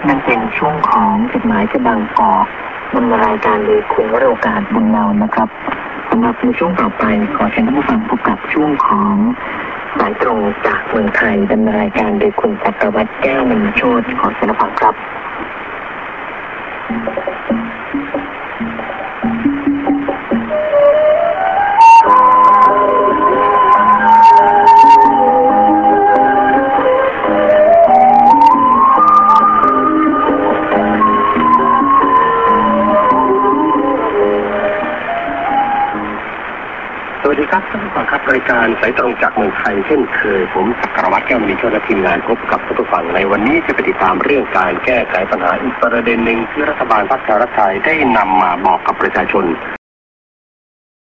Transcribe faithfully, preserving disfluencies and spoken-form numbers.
นั่นเป็นช่วงของจดหมายจะบางกอกดำเนินรายการโดยคุณวโรกาสบุญเนานะครับสำหรับในช่วงต่อไปขอเชิญท่านผู้ฟังพบกับช่วงของสายตรงจากเมืองไทยดำเนินรายการโดยคุณจักรวัฒน์แก้วมณีโชติขอเชิญฟังครับสวัสดีครับท่านผู้ฟังครับรายการสายตรงจากเมืองไทยเช่นเคยผมจักรวัฒน์แก้วมณีโชติและทีมงานพบกับท่านผู้ฟังในวันนี้จะไปติดตามเรื่องการแก้ไขปัญหาอีกประเด็นหนึ่งที่รัฐบาลพรรคไทยรักไทยได้นำมาบอกกับประชาชน